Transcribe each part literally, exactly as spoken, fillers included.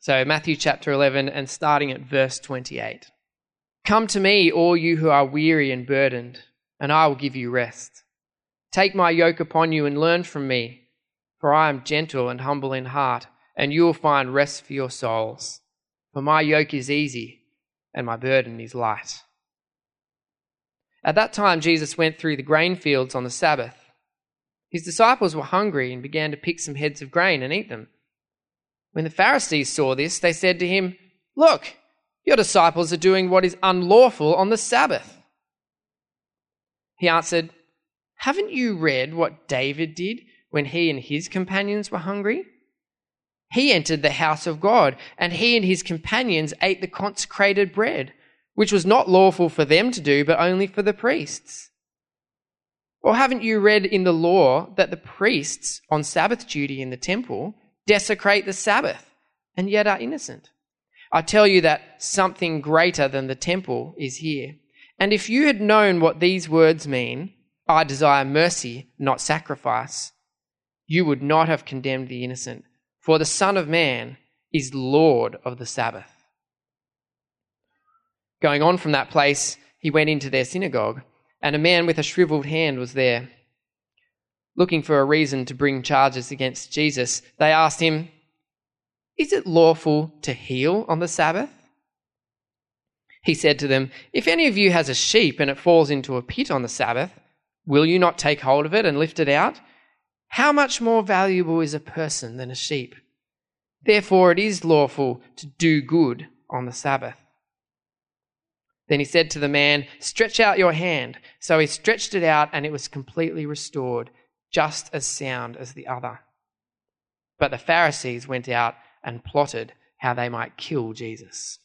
So Matthew chapter eleven and starting at verse twenty-eight. Come to me, all you who are weary and burdened, and I will give you rest. Take my yoke upon you and learn from me, for I am gentle and humble in heart, and you will find rest for your souls. For my yoke is easy and my burden is light. At that time, Jesus went through the grain fields on the Sabbath. His disciples were hungry and began to pick some heads of grain and eat them. When the Pharisees saw this, they said to him, Look, your disciples are doing what is unlawful on the Sabbath. He answered, Haven't you read what David did when he and his companions were hungry? He entered the house of God, and he and his companions ate the consecrated bread, which was not lawful for them to do, but only for the priests. Or haven't you read in the law that the priests on Sabbath duty in the temple desecrate the Sabbath and yet are innocent? I tell you that something greater than the temple is here. And if you had known what these words mean, I desire mercy, not sacrifice, you would not have condemned the innocent, for the Son of Man is Lord of the Sabbath. Going on from that place, he went into their synagogue, and a man with a shriveled hand was there. Looking for a reason to bring charges against Jesus, they asked him, Is it lawful to heal on the Sabbath? He said to them, If any of you has a sheep and it falls into a pit on the Sabbath, will you not take hold of it and lift it out? How much more valuable is a person than a sheep? Therefore it is lawful to do good on the Sabbath. Then he said to the man, Stretch out your hand. So he stretched it out, and it was completely restored, just as sound as the other. But the Pharisees went out and plotted how they might kill Jesus.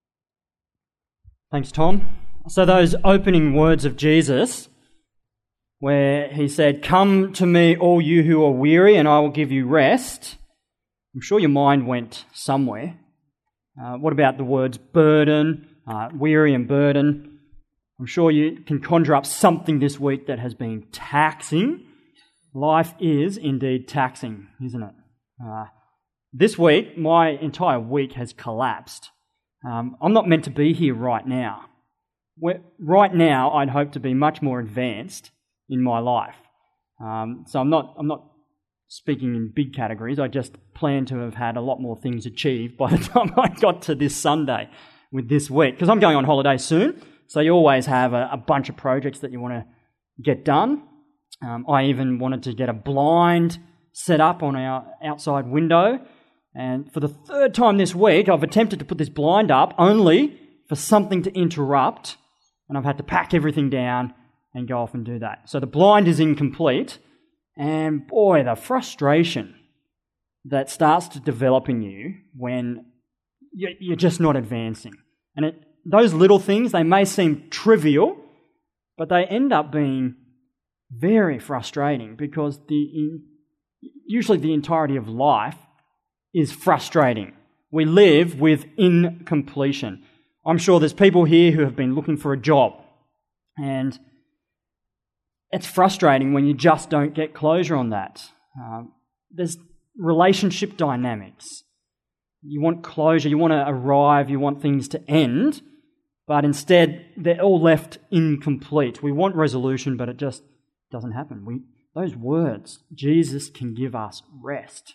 Thanks, Tom. So those opening words of Jesus, where he said, Come to me, all you who are weary, and I will give you rest. I'm sure your mind went somewhere. Uh, what about the words burden, uh, weary and burden? I'm sure you can conjure up something this week that has been taxing. Life is indeed taxing, isn't it? Uh, this week, my entire week has collapsed. Um, I'm not meant to be here right now. We're, right now, I'd hope to be much more advanced in my life. Um, so I'm not I'm not speaking in big categories. I just plan to have had a lot more things achieved by the time I got to this Sunday with this week, because I'm going on holiday soon. So you always have a, a bunch of projects that you want to get done. Um, I even wanted to get a blind set up on our outside window. And for the third time this week, I've attempted to put this blind up only for something to interrupt. And I've had to pack everything down and go off and do that. So the blind is incomplete. And boy, the frustration that starts to develop in you when you're just not advancing. And it, those little things, they may seem trivial, but they end up being very frustrating, because the usually the entirety of life is frustrating. We live with incompletion. I'm sure there's people here who have been looking for a job, and it's frustrating when you just don't get closure on that. Um, there's relationship dynamics. You want closure, you want to arrive, you want things to end, but instead they're all left incomplete. We want resolution, but it just doesn't happen. We, those words, Jesus can give us rest,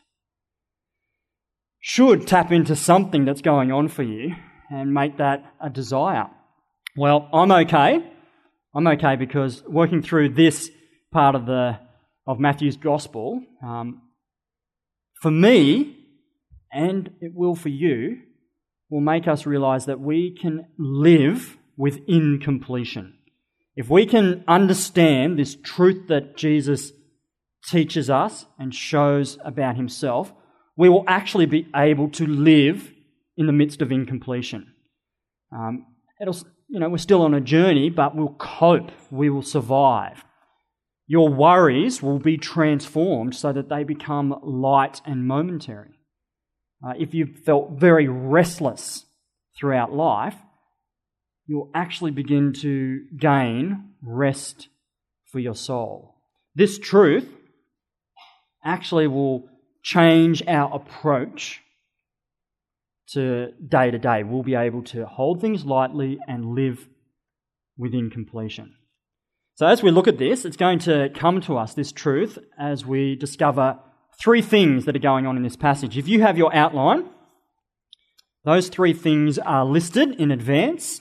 should tap into something that's going on for you and make that a desire. Well, I'm okay. I'm okay because working through this part of the of Matthew's Gospel, um, for me, and it will for you, will make us realise that we can live with incompletion. If we can understand this truth that Jesus teaches us and shows about himself, we will actually be able to live in the midst of incompletion. Um, it'll, you know, we're still on a journey, but we'll cope. We will survive. Your worries will be transformed so that they become light and momentary. Uh, if you've felt very restless throughout life, you'll actually begin to gain rest for your soul. This truth actually will change our approach to day to day. We'll be able to hold things lightly and live within completion. So as we look at this, it's going to come to us, this truth, as we discover three things that are going on in this passage. If you have your outline, those three things are listed in advance.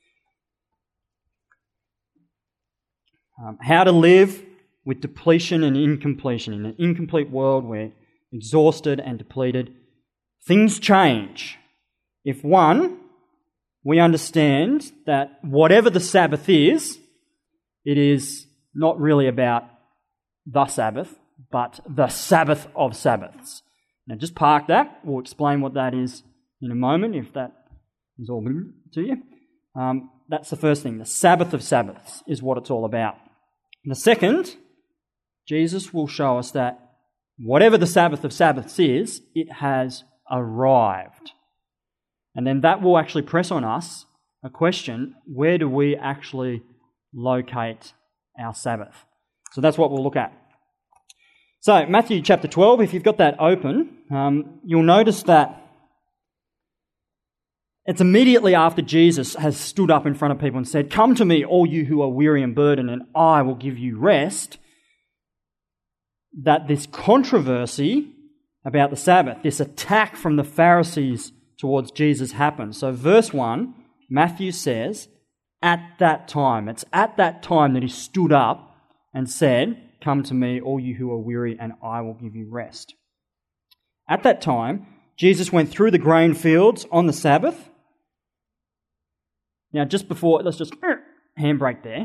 Um, how to live with depletion and incompletion. In an incomplete world, we're exhausted and depleted. Things change. If one, we understand that whatever the Sabbath is, it is not really about the Sabbath, but the Sabbath of Sabbaths. Now just park that. We'll explain what that is in a moment, if that is all good to you. Um, that's the first thing. The Sabbath of Sabbaths is what it's all about. And the second, Jesus will show us that whatever the Sabbath of Sabbaths is, it has arrived. And then that will actually press on us a question: where do we actually locate our Sabbath? So that's what we'll look at. So Matthew chapter twelve, if you've got that open, um, you'll notice that it's immediately after Jesus has stood up in front of people and said, "Come to me, all you who are weary and burdened, and I will give you rest," that this controversy about the Sabbath, this attack from the Pharisees towards Jesus happens. So verse one, Matthew says, at that time, it's at that time that he stood up and said, "Come to me, all you who are weary, and I will give you rest." At that time, Jesus went through the grain fields on the Sabbath. Now, just before, let's just handbrake there.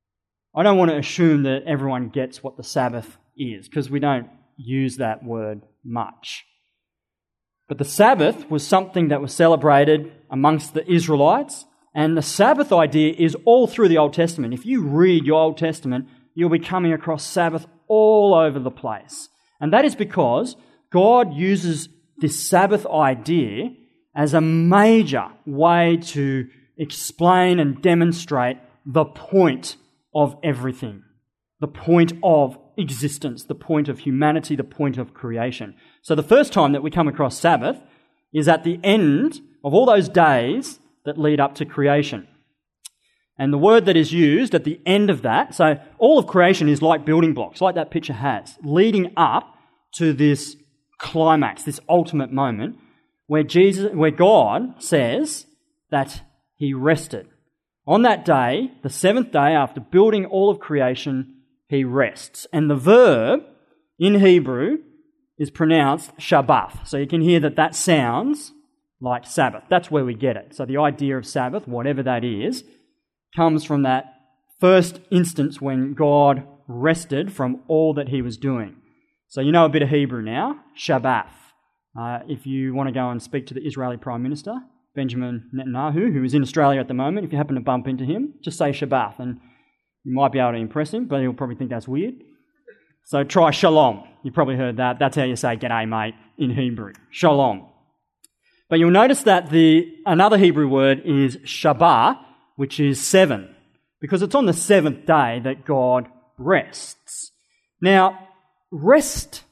I don't want to assume that everyone gets what the Sabbath is, because we don't use that word much. But the Sabbath was something that was celebrated amongst the Israelites, and the Sabbath idea is all through the Old Testament. If you read your Old Testament, you'll be coming across Sabbath all over the place. And that is because God uses this Sabbath idea as a major way to explain and demonstrate the point of everything, the point of existence, the point of humanity, the point of creation. So the first time that we come across Sabbath is at the end of all those days that lead up to creation. And the word that is used at the end of that, so all of creation is like building blocks, like that picture has, leading up to this climax, this ultimate moment, where Jesus, where God says that he rested. On that day, the seventh day, after building all of creation, he rests. And the verb in Hebrew is pronounced Shabbath. So you can hear that that sounds like Sabbath. That's where we get it. So the idea of Sabbath, whatever that is, comes from that first instance when God rested from all that he was doing. So you know a bit of Hebrew now, Shabbath. Uh, if you want to go and speak to the Israeli Prime Minister, Benjamin Netanyahu, who is in Australia at the moment, if you happen to bump into him, just say Shabbath and you might be able to impress him, but he'll probably think that's weird. So try Shalom. You've probably heard that. That's how you say G'day, mate, in Hebrew. Shalom. But you'll notice that the another Hebrew word is Shabbat, which is seven, because it's on the seventh day that God rests. Now, rest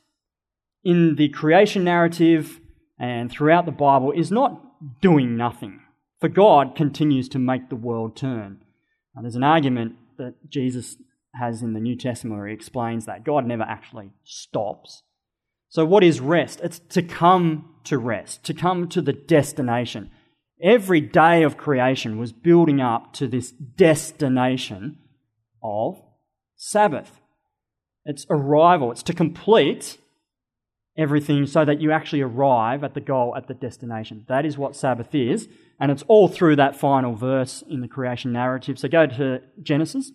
in the creation narrative and throughout the Bible is not doing nothing, for God continues to make the world turn. Now, there's an argument that Jesus has in the New Testament where he explains that God never actually stops. So what is rest? It's to come to rest, to come to the destination. Every day of creation was building up to this destination of Sabbath. It's arrival. It's to complete everything so that you actually arrive at the goal, at the destination. That is what Sabbath is, and it's all through that final verse in the creation narrative. So go to Genesis.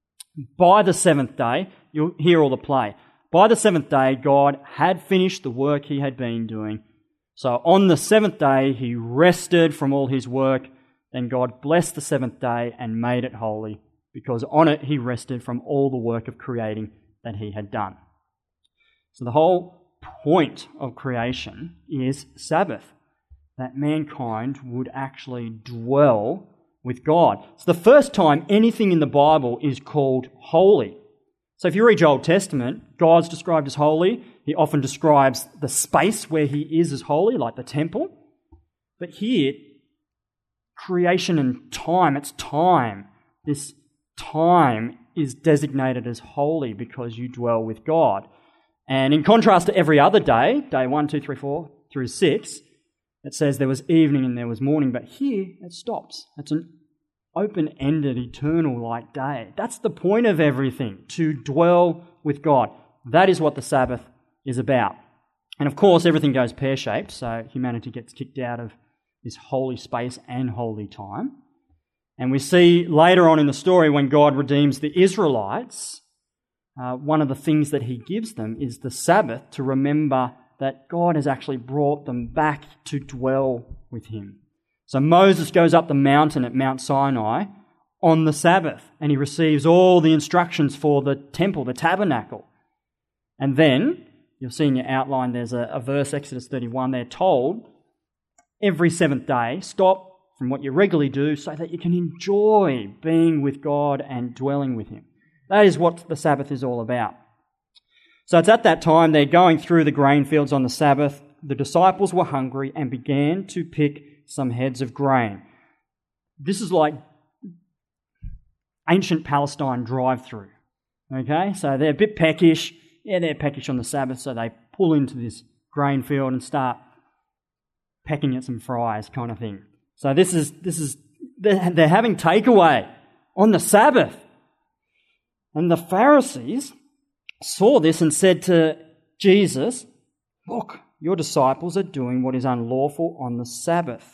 By the seventh day, you'll hear all the play. By the seventh day, God had finished the work he had been doing. So on the seventh day, he rested from all his work. Then God blessed the seventh day and made it holy, because on it he rested from all the work of creating that he had done. So the whole point of creation is Sabbath, that mankind would actually dwell with God. It's the first time anything in the Bible is called holy. So if you read your Old Testament, God's described as holy. He often describes the space where he is as holy, like the temple. But here, creation and time, it's time. This time is designated as holy because you dwell with God. And in contrast to every other day, day one, two, three, four through six, it says there was evening and there was morning, but here it stops. It's an open-ended, eternal-like day. That's the point of everything, to dwell with God. That is what the Sabbath is about. And of course, everything goes pear-shaped, so humanity gets kicked out of this holy space and holy time. And we see later on in the story when God redeems the Israelites, uh, one of the things that he gives them is the Sabbath to remember that God has actually brought them back to dwell with him. So Moses goes up the mountain at Mount Sinai on the Sabbath, and he receives all the instructions for the temple, the tabernacle. And then, you'll see in your outline, there's a, a verse, Exodus thirty-one, they're told, every seventh day, stop from what you regularly do so that you can enjoy being with God and dwelling with him. That is what the Sabbath is all about. So it's at that time they're going through the grain fields on the Sabbath. The disciples were hungry and began to pick some heads of grain. This is like ancient Palestine drive-through. Okay, so they're a bit peckish. Yeah, they're peckish on the Sabbath, so they pull into this grain field and start pecking at some fries, kind of thing. So this is this is they're, they're having takeaway on the Sabbath, and the Pharisees saw this and said to Jesus, "Look, your disciples are doing what is unlawful on the Sabbath."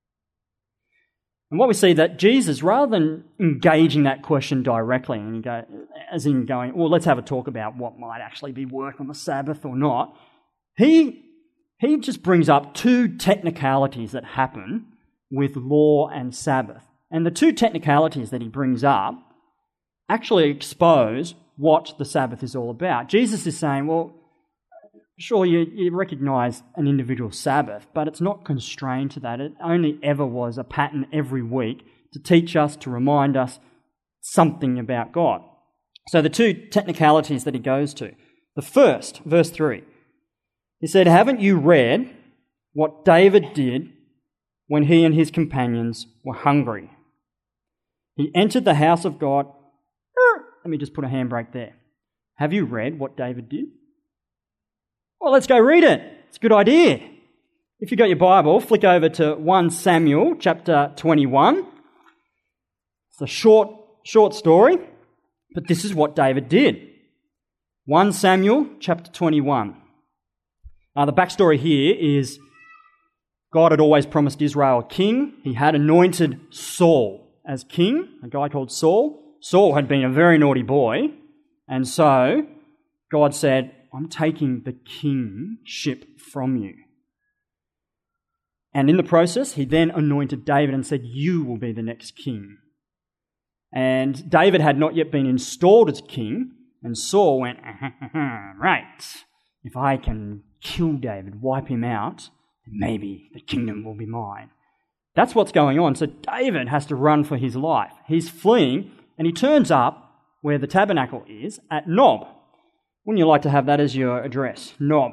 And what we see that Jesus, rather than engaging that question directly, and you go, as in going, well, let's have a talk about what might actually be work on the Sabbath or not, he, he just brings up two technicalities that happen with law and Sabbath. And the two technicalities that he brings up actually expose what the Sabbath is all about. Jesus is saying, well, sure, you, you recognise an individual Sabbath, but it's not constrained to that. It only ever was a pattern every week to teach us, to remind us something about God. So the two technicalities that he goes to. The first, verse three, he said, "Haven't you read what David did when he and his companions were hungry? He entered the house of God." Let me just put a handbrake there. Have you read what David did? Well, let's go read it. It's a good idea. If you've got your Bible, flick over to First Samuel chapter twenty-one. It's a short, short story, but this is what David did. First Samuel chapter twenty-one. Now, the backstory here is God had always promised Israel a king. He had anointed Saul as king, a guy called Saul. Saul had been a very naughty boy, and so God said, "I'm taking the kingship from you." And in the process, he then anointed David and said, "You will be the next king." And David had not yet been installed as king, and Saul went, "Right, if I can kill David, wipe him out, then maybe the kingdom will be mine." That's what's going on. So David has to run for his life. He's fleeing, and he turns up where the tabernacle is, at Nob. Wouldn't you like to have that as your address? Nob.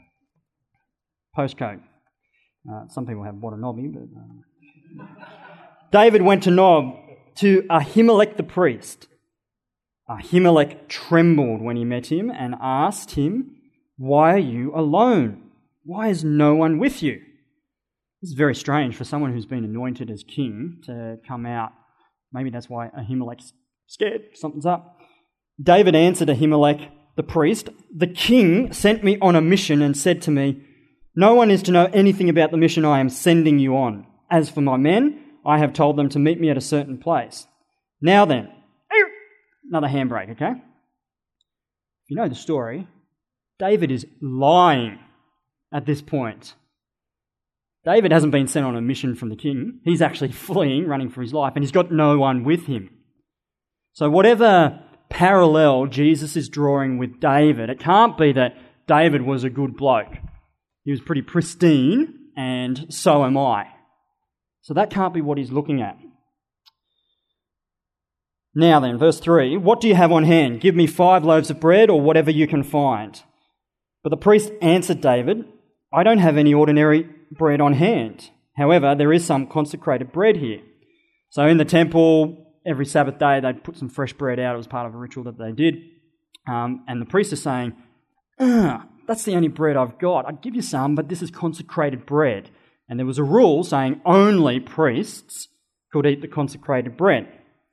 Postcode. Uh, some people have Watanabe, but... Uh... David went to Nob, to Ahimelech the priest. Ahimelech trembled when he met him and asked him, "Why are you alone? Why is no one with you?" This is very strange for someone who's been anointed as king to come out. Maybe that's why Ahimelech's scared. Something's up. David answered Ahimelech the priest, "The king sent me on a mission and said to me, 'No one is to know anything about the mission I am sending you on. As for my men, I have told them to meet me at a certain place. Now then,'" another handbrake, okay? If you know the story, David is lying at this point. David hasn't been sent on a mission from the king. He's actually fleeing, running for his life, and he's got no one with him. So whatever parallel Jesus is drawing with David, it can't be that David was a good bloke. He was pretty pristine, and so am I. So that can't be what he's looking at. Now then, verse three, "What do you have on hand? Give me five loaves of bread or whatever you can find." But the priest answered David, "I don't have any ordinary bread on hand. However, there is some consecrated bread here. So in the temple, every Sabbath day, they'd put some fresh bread out. It was part of a ritual that they did. Um, and the priest is saying, that's the only bread I've got. I'd give you some, but this is consecrated bread. And there was a rule saying only priests could eat the consecrated bread.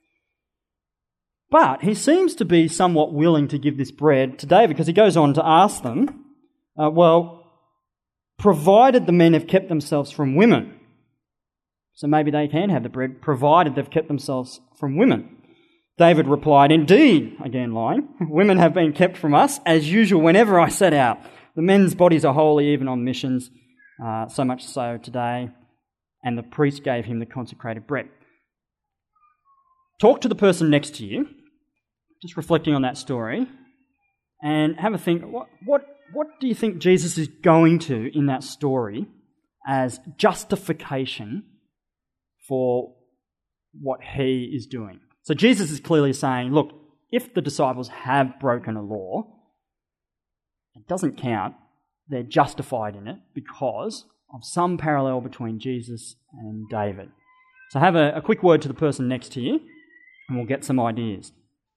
But he seems to be somewhat willing to give this bread to David, because he goes on to ask them, uh, well, provided the men have kept themselves from women. So maybe they can have the bread, provided they've kept themselves from women. David replied, indeed, again lying, women have been kept from us, as usual whenever I set out. The men's bodies are holy even on missions, uh, so much so today. And the priest gave him the consecrated bread. Talk to the person next to you, just reflecting on that story, and have a think, what, what, what do you think Jesus is going to in that story as justification for what he is doing? So Jesus is clearly saying, look, if the disciples have broken a law, it doesn't count. They're justified in it because of some parallel between Jesus and David. So have a, a quick word to the person next to you, and we'll get some ideas.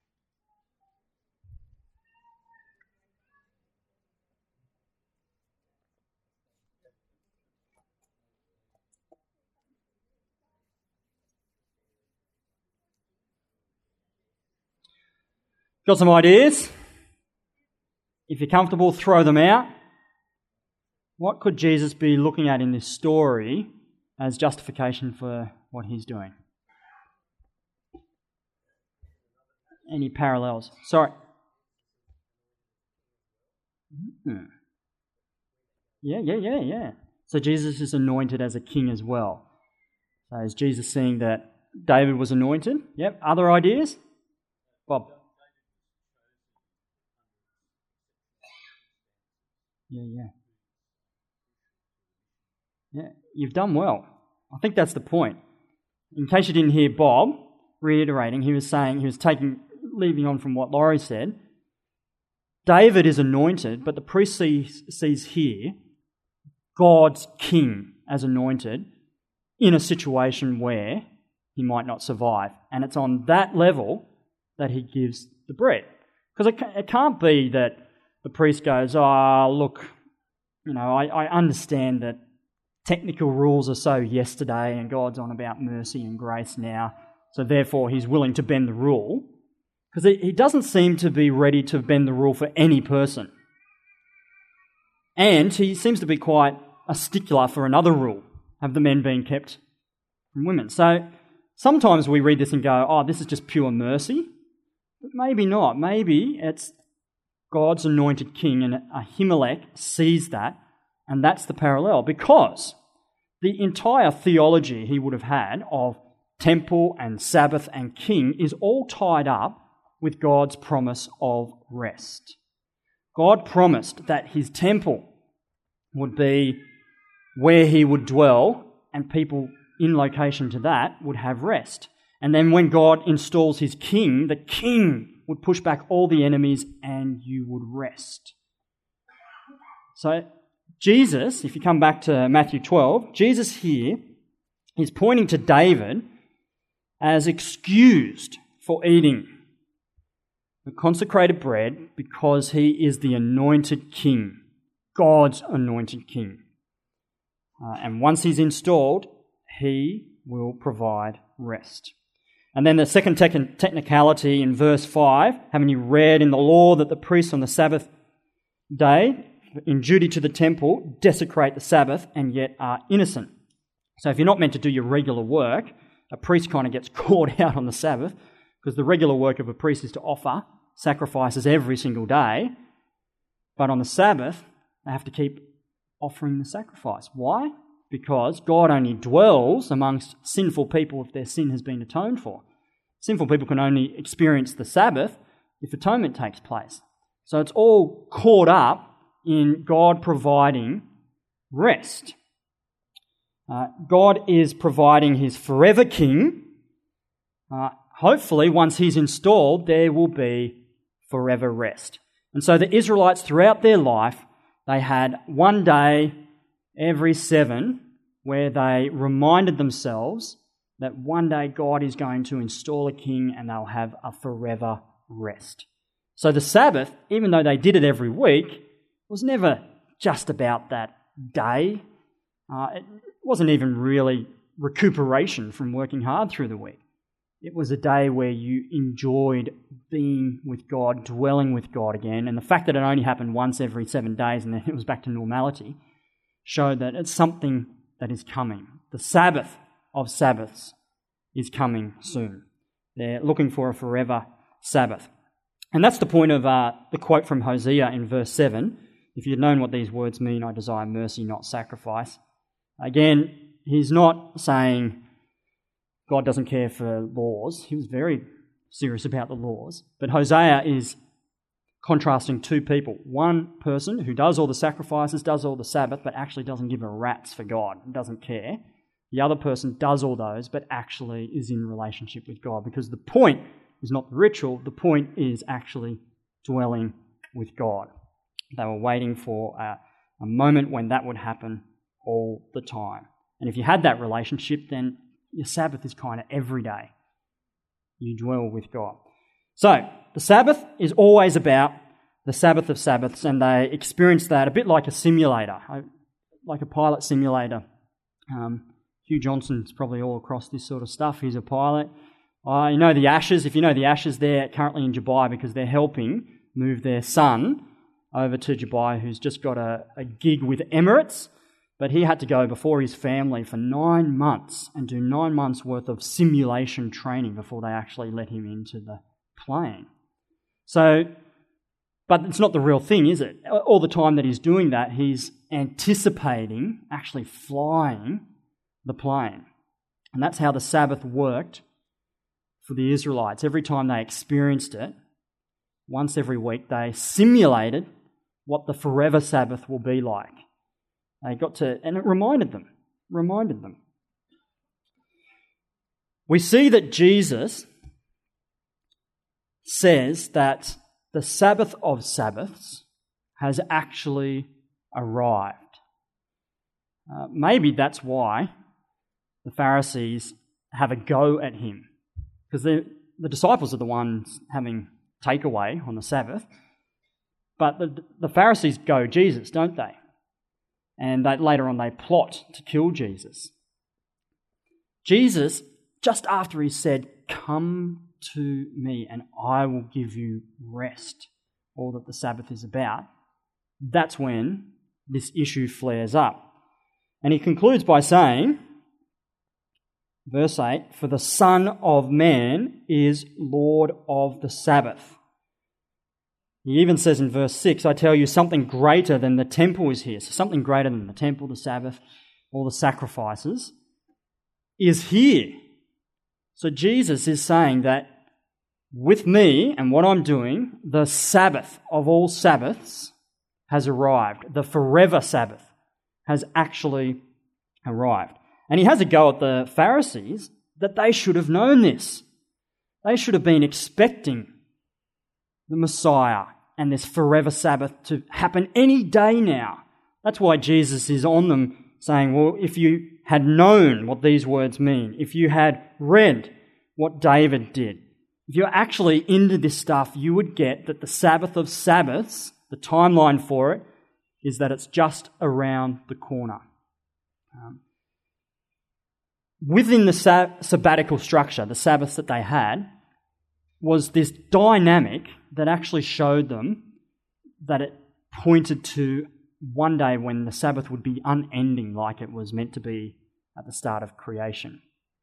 Got some ideas? If you're comfortable, throw them out. What could Jesus be looking at in this story as justification for what he's doing? Any parallels? Sorry. Mm-hmm. Yeah, yeah, yeah, yeah. So Jesus is anointed as a king as well. So is Jesus seeing that David was anointed? Yep. Other ideas? Bob. Yeah, yeah. Yeah, you've done well. I think that's the point. In case you didn't hear Bob reiterating, he was saying, he was taking, leaving on from what Laurie said, David is anointed, but the priest sees, sees here God's king as anointed in a situation where he might not survive. And it's on that level that he gives the bread. Because it, it can't be that the priest goes, oh, look, you know, I, I understand that technical rules are so yesterday and God's on about mercy and grace now, so therefore he's willing to bend the rule. Because he, he doesn't seem to be ready to bend the rule for any person. And he seems to be quite a stickler for another rule, have the men been kept from women. So sometimes we read this and go, oh, this is just pure mercy. But maybe not. Maybe it's God's anointed king, and Ahimelech sees that, and that's the parallel, because the entire theology he would have had of temple and Sabbath and king is all tied up with God's promise of rest. God promised that his temple would be where he would dwell, and people in location to that would have rest. And then when God installs his king, the king would push back all the enemies and you would rest. So Jesus, if you come back to Matthew twelve, Jesus here is pointing to David as excused for eating the consecrated bread because he is the anointed king, God's anointed king. Uh, and once he's installed, he will provide rest. And then the second te- technicality in verse five, having you read in the law that the priests on the Sabbath day, in duty to the temple, desecrate the Sabbath and yet are innocent. So if you're not meant to do your regular work, a priest kind of gets caught out on the Sabbath, because the regular work of a priest is to offer sacrifices every single day. But on the Sabbath, they have to keep offering the sacrifice. Why? Because God only dwells amongst sinful people if their sin has been atoned for. Sinful people can only experience the Sabbath if atonement takes place. So it's all caught up in God providing rest. Uh, God is providing his forever king. Uh, hopefully, once he's installed, there will be forever rest. And so the Israelites, throughout their life, they had one day every seven where they reminded themselves that one day God is going to install a king and they'll have a forever rest. So the Sabbath, even though they did it every week, was never just about that day. Uh, it wasn't even really recuperation from working hard through the week. It was a day where you enjoyed being with God, dwelling with God again, and the fact that it only happened once every seven days and then it was back to normality showed that it's something that is coming. The Sabbath of Sabbaths is coming soon. They're looking for a forever Sabbath. And that's the point of uh, the quote from Hosea in verse seven. If you'd known what these words mean, I desire mercy, not sacrifice. Again, he's not saying God doesn't care for laws. He was very serious about the laws. But Hosea is contrasting two people. One person who does all the sacrifices, does all the Sabbath, but actually doesn't give a rat's for God, doesn't care. The other person does all those, but actually is in relationship with God. Because the point is not the ritual, the point is actually dwelling with God. They were waiting for a, a moment when that would happen all the time. And if you had that relationship, then your Sabbath is kind of every day. You dwell with God. So, the Sabbath is always about the Sabbath of Sabbaths, and they experience that a bit like a simulator, like a pilot simulator. Um, Hugh Johnson's probably all across this sort of stuff. He's a pilot. Uh, you know the Ashes. If you know the Ashes, they're currently in Dubai because they're helping move their son over to Dubai, who's just got a, a gig with Emirates. But he had to go before his family for nine months and do nine months worth of simulation training before they actually let him into the plane. So, but it's not the real thing, is it? All the time that he's doing that, he's anticipating actually flying the plane. And that's how the Sabbath worked for the Israelites. Every time they experienced it, once every week, they simulated what the forever Sabbath will be like. They got to, and it reminded them, reminded them. We see that Jesus says that the Sabbath of Sabbaths has actually arrived. Uh, maybe that's why the Pharisees have a go at him, because the the disciples are the ones having takeaway on the Sabbath, but the, the Pharisees go Jesus, don't they? And they, later on they plot to kill Jesus. Jesus, just after he said, "Come to me and I will give you rest," all that the Sabbath is about, that's when this issue flares up. And he concludes by saying, verse eight, "For the Son of Man is Lord of the Sabbath." He even says in verse six, "I tell you, something greater than the temple is here." So something greater than the temple, the Sabbath, all the sacrifices, is here. So Jesus is saying that with me and what I'm doing, the Sabbath of all Sabbaths has arrived. The forever Sabbath has actually arrived. And he has a go at the Pharisees that they should have known this. They should have been expecting the Messiah and this forever Sabbath to happen any day now. That's why Jesus is on them saying, well, if you had known what these words mean, if you had read what David did, if you're actually into this stuff, you would get that the Sabbath of Sabbaths, the timeline for it, is that it's just around the corner. Um, within the sab- sabbatical structure, the Sabbaths that they had, was this dynamic that actually showed them that it pointed to one day when the Sabbath would be unending like it was meant to be at the start of creation.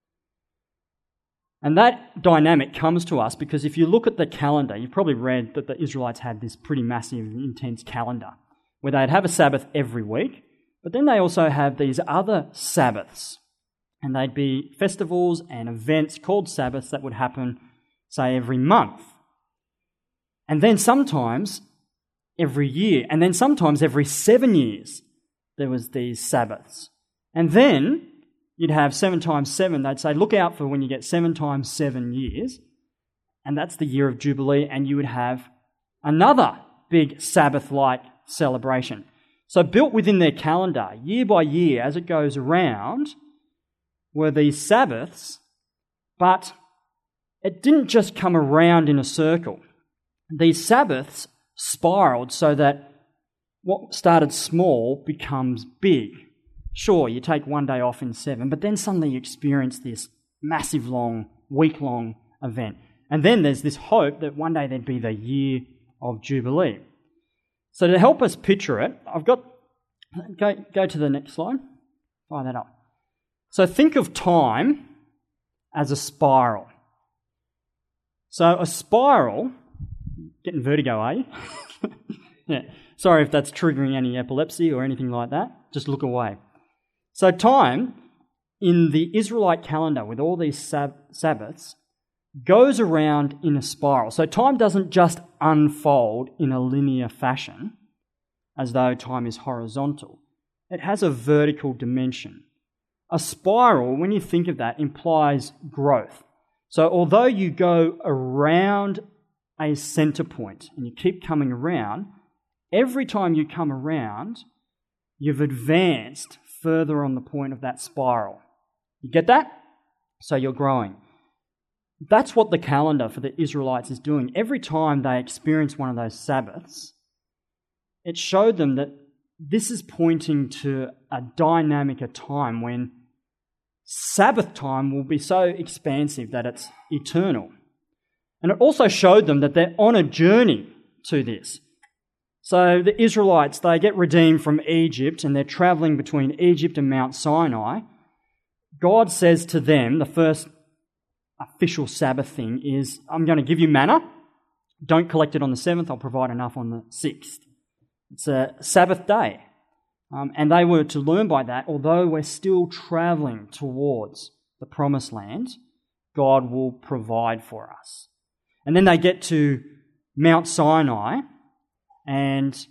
And that dynamic comes to us because if you look at the calendar, you've probably read that the Israelites had this pretty massive, intense calendar where they'd have a Sabbath every week, but then they also have these other Sabbaths, and they'd be festivals and events called Sabbaths that would happen, say, every month. And then sometimes every year, and then sometimes every seven years, there was these Sabbaths. And then you'd have seven times seven. They'd say, look out for when you get seven times seven years, and that's the year of Jubilee, and you would have another big Sabbath-like celebration. So built within their calendar, year by year, as it goes around, were these Sabbaths, but it didn't just come around in a circle. These Sabbaths spiraled so that what started small becomes big. Sure, you take one day off in seven, but then suddenly you experience this massive long, week-long event. And then there's this hope that one day there'd be the year of Jubilee. So to help us picture it, I've got... Go, go to the next slide. Fire that up. So think of time as a spiral. So a spiral... Getting vertigo, are you? Yeah. Sorry if that's triggering any epilepsy or anything like that. Just look away. So time in the Israelite calendar with all these sab- Sabbaths goes around in a spiral. So time doesn't just unfold in a linear fashion as though time is horizontal. It has a vertical dimension. A spiral, when you think of that, implies growth. So although you go around a centre point and you keep coming around, every time you come around, you've advanced further on the point of that spiral. You get that? So you're growing. That's what the calendar for the Israelites is doing. Every time they experience one of those Sabbaths, it showed them that this is pointing to a dynamic, a time when Sabbath time will be so expansive that it's eternal. And it also showed them that they're on a journey to this. So the Israelites, they get redeemed from Egypt and they're travelling between Egypt and Mount Sinai. God says to them, the first official Sabbath thing is, I'm going to give you manna. Don't collect it on the seventh, I'll provide enough on the sixth. It's a Sabbath day. Um, and they were to learn by that, although we're still travelling towards the promised land, God will provide for us. And then they get to Mount Sinai, and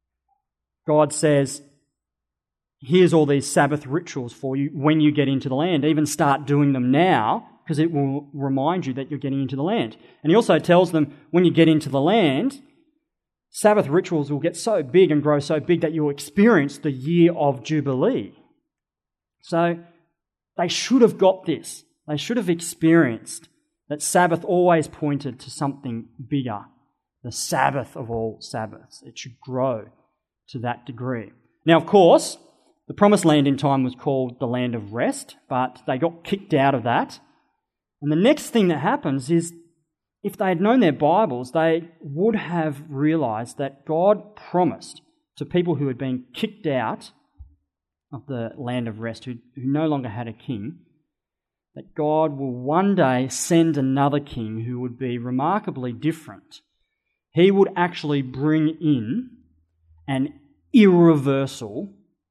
God says, here's all these Sabbath rituals for you when you get into the land. Even start doing them now, because it will remind you that you're getting into the land. And he also tells them, when you get into the land, Sabbath rituals will get so big and grow so big that you'll experience the year of Jubilee. So they should have got this. They should have experienced that Sabbath always pointed to something bigger. The Sabbath of all Sabbaths. It should grow to that degree. Now, of course, the promised land in time was called the land of rest, but they got kicked out of that. And the next thing that happens is, if they had known their Bibles, they would have realised that God promised to people who had been kicked out of the land of rest, who, who no longer had a king, that God will one day send another king who would be remarkably different. He would actually bring in an irreversible,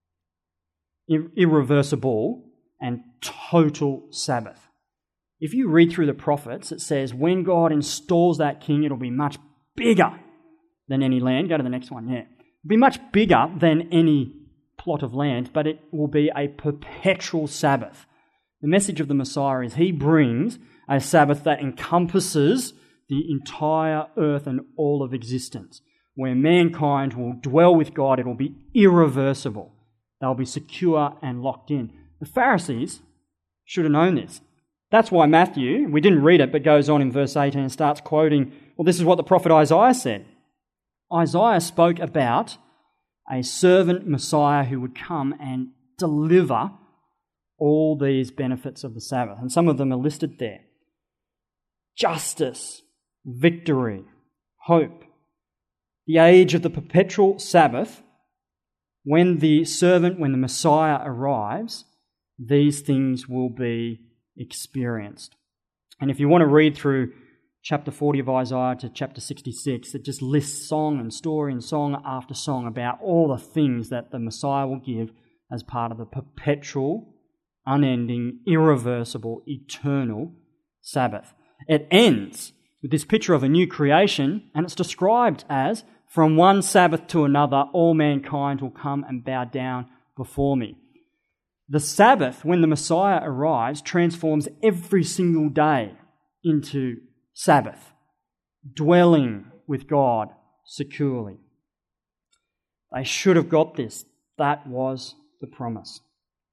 irreversible and total Sabbath. If you read through the prophets, it says when God installs that king, it'll be much bigger than any land. Go to the next one, yeah. It'll be much bigger than any plot of land, but it will be a perpetual Sabbath. The message of the Messiah is he brings a Sabbath that encompasses the entire earth and all of existence, where mankind will dwell with God. It will be irreversible. They'll be secure and locked in. The Pharisees should have known this. That's why Matthew, we didn't read it, but goes on in verse eighteen and starts quoting, well, this is what the prophet Isaiah said. Isaiah spoke about a servant Messiah who would come and deliver all these benefits of the Sabbath. And some of them are listed there. Justice, victory, hope, the age of the perpetual Sabbath. When the servant, when the Messiah arrives, these things will be experienced. And if you want to read through chapter forty of Isaiah to chapter sixty-six, it just lists song and story and song after song about all the things that the Messiah will give as part of the perpetual, unending, irreversible, eternal Sabbath. It ends with this picture of a new creation, and it's described as, from one Sabbath to another, all mankind will come and bow down before me. The Sabbath, when the Messiah arrives, transforms every single day into Sabbath, dwelling with God securely. They should have got this. That was the promise.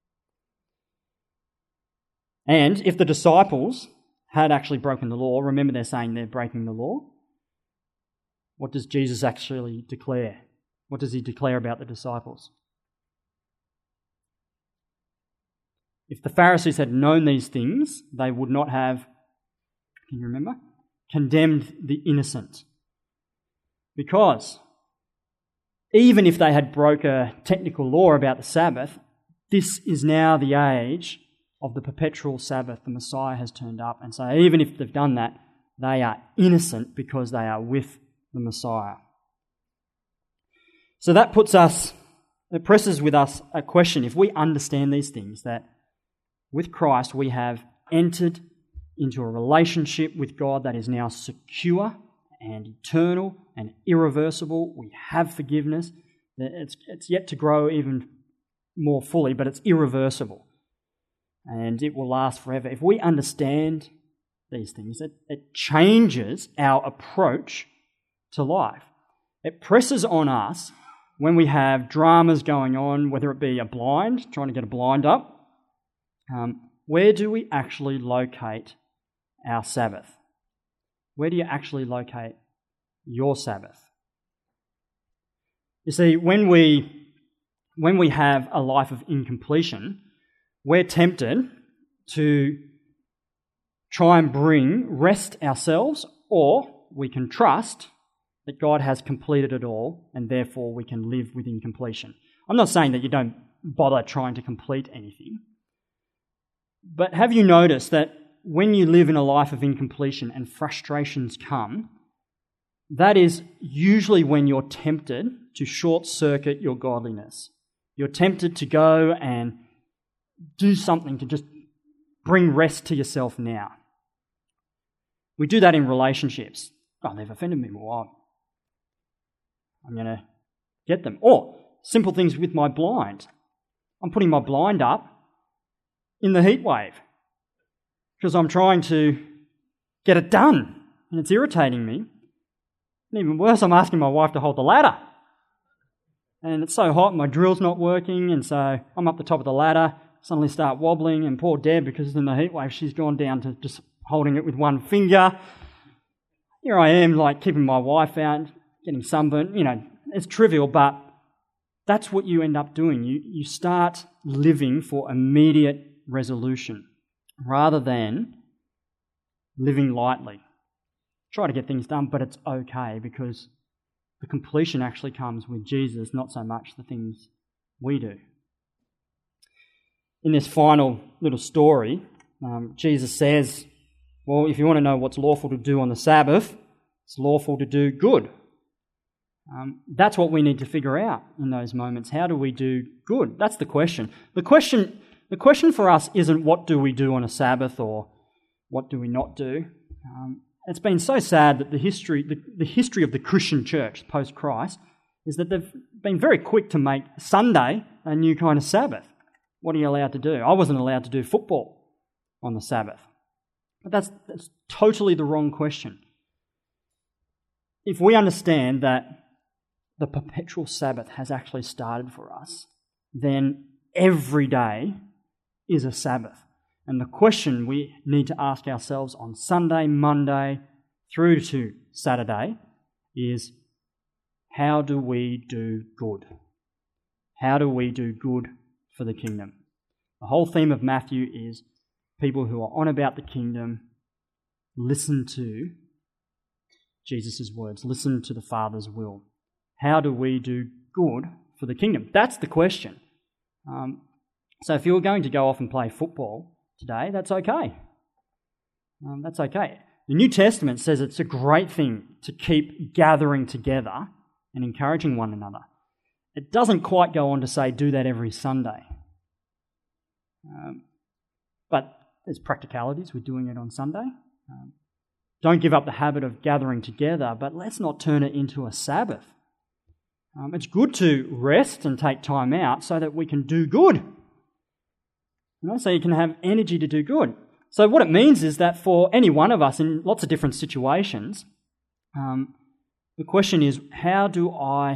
And if the disciples had actually broken the law, remember they're saying they're breaking the law, what does Jesus actually declare? What does he declare about the disciples? If the Pharisees had known these things, they would not have, can you remember? Condemned the innocent. Because even if they had broke a technical law about the Sabbath, this is now the age of the perpetual Sabbath. The Messiah has turned up. And so even if they've done that, they are innocent because they are with the Messiah. So that puts us, it presses with us a question. If we understand these things, that with Christ we have entered into a relationship with God that is now secure and eternal and irreversible. We have forgiveness. It's, it's yet to grow even more fully, but it's irreversible. And it will last forever. If we understand these things, it, it changes our approach to life. It presses on us when we have dramas going on, whether it be a blind, trying to get a blind up. Um, where do we actually locate our Sabbath? Where do you actually locate your Sabbath? You see, when we when we have a life of incompletion, we're tempted to try and bring rest ourselves, or we can trust that God has completed it all and therefore we can live within completion. I'm not saying that you don't bother trying to complete anything, but have you noticed that when you live in a life of incompletion and frustrations come, that is usually when you're tempted to short-circuit your godliness. You're tempted to go and do something to just bring rest to yourself now. We do that in relationships. Oh, they've offended me. Well, I'm going to get them. Or simple things with my blind. I'm putting my blind up in the heat wave because I'm trying to get it done and it's irritating me. And even worse, I'm asking my wife to hold the ladder. And it's so hot, my drill's not working, and so I'm up the top of the ladder, suddenly start wobbling, and poor Deb, because in the heat wave, she's gone down to just holding it with one finger. Here I am, like, keeping my wife out, getting sunburnt. You know, it's trivial, but that's what you end up doing. You, you start living for immediate resolution rather than living lightly. Try to get things done, but it's okay because the completion actually comes with Jesus, not so much the things we do. In this final little story, um, Jesus says, well, if you want to know what's lawful to do on the Sabbath, it's lawful to do good. Um, that's what we need to figure out in those moments. How do we do good? That's the question. The question, the question for us isn't what do we do on a Sabbath or what do we not do. Um, It's been so sad that the history, the, the history of the Christian church post-Christ is that they've been very quick to make Sunday a new kind of Sabbath. What are you allowed to do? I wasn't allowed to do football on the Sabbath. But that's, that's totally the wrong question. If we understand that the perpetual Sabbath has actually started for us, then every day is a Sabbath. And the question we need to ask ourselves on Sunday, Monday, through to Saturday is, how do we do good? How do we do good for the kingdom? The whole theme of Matthew is people who are on about the kingdom listen to Jesus' words, listen to the Father's will. How do we do good for the kingdom? That's the question. Um, so if you're going to go off and play football today, that's okay. Um, that's okay. The New Testament says it's a great thing to keep gathering together and encouraging one another. It doesn't quite go on to say do that every Sunday. Um, but there's practicalities with doing it on Sunday. Um, don't give up the habit of gathering together, but let's not turn it into a Sabbath. Um, it's good to rest and take time out so that we can do good. You know, so you can have energy to do good. So what it means is that for any one of us in lots of different situations, um, the question is, how do I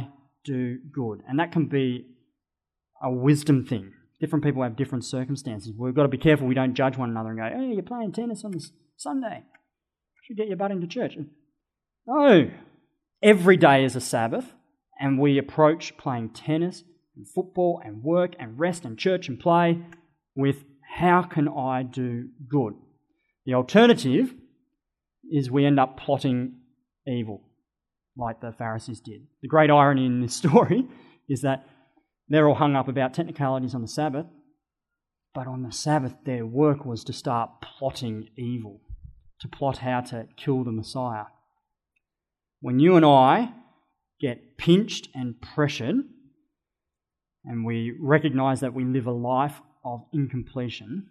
do good. And that can be a wisdom thing. Different people have different circumstances. We've got to be careful we don't judge one another and go, hey, you're playing tennis on this Sunday. You should get your butt into church. No. Every day is a Sabbath, and we approach playing tennis and football and work and rest and church and play with, how can I do good? The alternative is we end up plotting evil, like the Pharisees did. The great irony in this story is that they're all hung up about technicalities on the Sabbath, but on the Sabbath their work was to start plotting evil, to plot how to kill the Messiah. When you and I get pinched and pressured, and we recognise that we live a life of incompletion,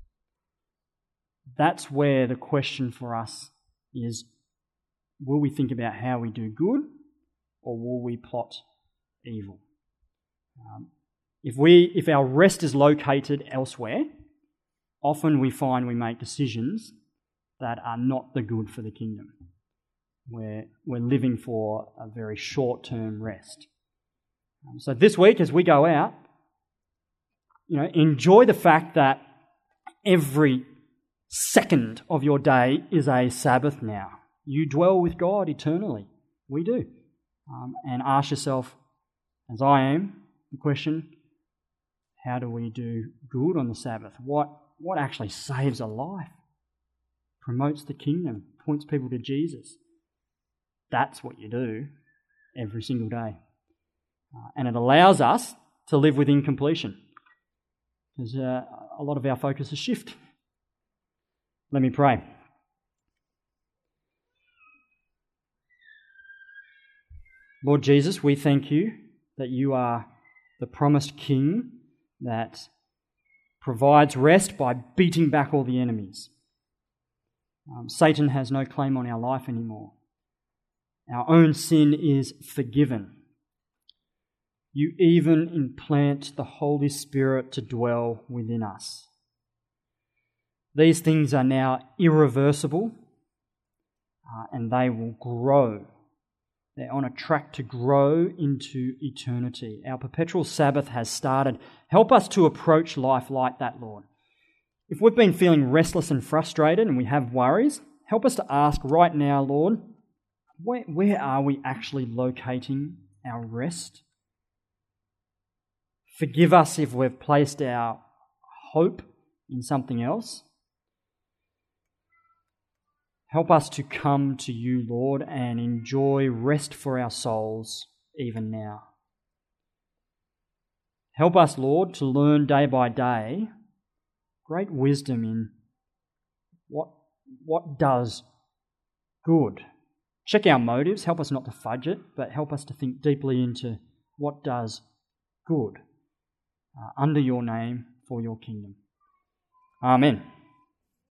that's where the question for us is, will we think about how we do good, or will we plot evil? Um, if we, if our rest is located elsewhere, often we find we make decisions that are not the good for the kingdom. We're, we're living for a very short-term rest. Um, so this week, as we go out, you know, enjoy the fact that every second of your day is a Sabbath now. You dwell with God eternally. We do. Um, and ask yourself, as I am, the question, how do we do good on the Sabbath? What, what actually saves a life? Promotes the kingdom, points people to Jesus. That's what you do every single day. Uh, and it allows us to live with incompletion, because uh, a lot of our focus is shift. Let me pray. Lord Jesus, we thank you that you are the promised King that provides rest by beating back all the enemies. Um, Satan has no claim on our life anymore. Our own sin is forgiven. You even implant the Holy Spirit to dwell within us. These things are now irreversible, uh, and they will grow. They're on a track to grow into eternity. Our perpetual Sabbath has started. Help us to approach life like that, Lord. If we've been feeling restless and frustrated and we have worries, help us to ask right now, Lord, where, where are we actually locating our rest? Forgive us if we've placed our hope in something else. Help us to come to you, Lord, and enjoy rest for our souls even now. Help us, Lord, to learn day by day great wisdom in what, what does good. Check our motives, help us not to fudge it, but help us to think deeply into what does good uh, under your name for your kingdom. Amen.